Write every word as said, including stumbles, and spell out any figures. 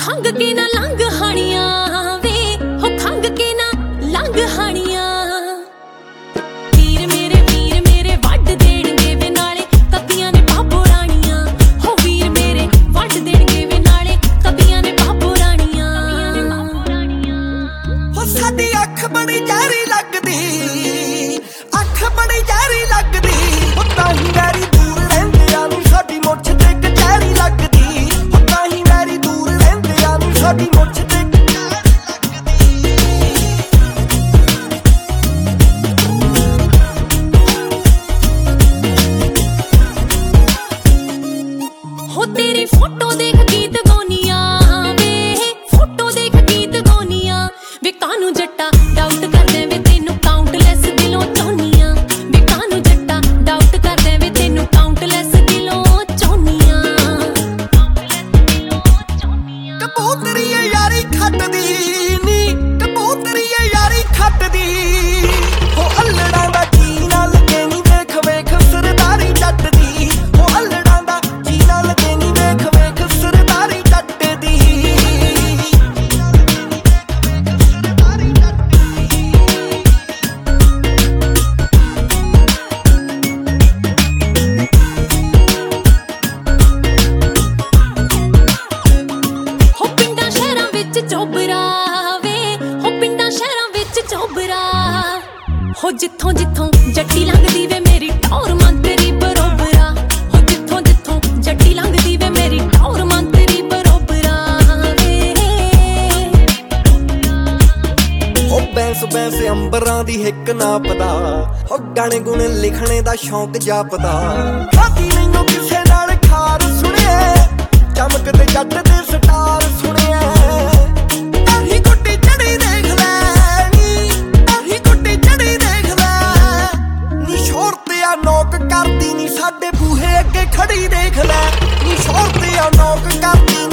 खंग के ना लंघ हानिया वे हो खंग के ना लंघ हानिया वीर मेरे वीर मेरे वड देणगे वे नाले कदियां ने बाबो राणियां हो वीर मेरे वड देणगे वे नाले कदियां ने बाबो राणियां हो साडी अख बड़ी जहरी लगदी अख बड़ी जहरी लगदी हो ताही मेरी दूर रहिंदियां नूं साडी मुੱਛ ते कचहरी लगदी हो ताही मेरी दूर रहिंदियां नूं साडी मुੱਛ ते हो तेरी फोटो देख गीत गौनिया वे फोटो देख गीत गौनिया वे कानू जट्टा डाउट करदे वे तेनू काउंटलेस दिलों चाहुनिया वे कानू जट्टा डाउट करदे वे तेनू काउंटलेस दिलों चाहुनिया कबूतरी यारी खटदी नी कबूतरी यारी खटदी हो अल्लड़ां दा जी ना लगे नी देख वेख सरदारी जट दी हो अल्लड़ां दा जी ना लगे नी देख वेख सरदारी जट दी हो पिंडां शहरां विच चोबरा वे हो पिंडां शहरां विच चोबरा हो जिथों जिथों जट्टी लंघदी वे मेरी टौर मंतरी बरोबरा हो जिथों जिथों जट्टी लंघदी वे मेरी टौर मंतरी बरोबरा वे हो बैंस बैंस अंबरां दी हिक नापदा हो गाने गुणे लिखणे दा शौक जापदा खादी नैनों किसे नाल खार सुणिए चमकदे जट दे स्टार सुणिए ताही गुड्डी चढ़ी देख ले नी ताही गुड्डी चढ़ी देख ले नी शोर ते आ नोक करदी नी साडे बूहे अगे खड़ी देख ले नी शोर ते आ नोक करदी